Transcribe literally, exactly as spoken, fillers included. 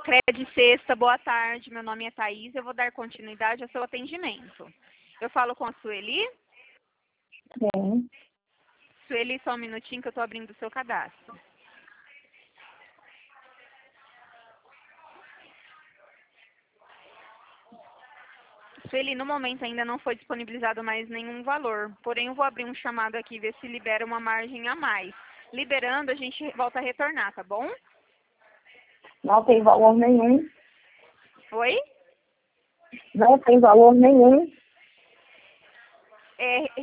Cred Sexta, boa tarde. Meu nome é Thaís. Eu vou dar continuidade ao seu atendimento. Eu falo com a Sueli. Sim. Sueli, só um minutinho que eu estou abrindo o seu cadastro. Sueli, no momento ainda não foi disponibilizado mais nenhum valor. Porém, eu vou abrir um chamado aqui, ver se libera uma margem a mais. Liberando, a gente volta a retornar, tá bom? Não tem valor nenhum. Oi? Não tem valor nenhum. É,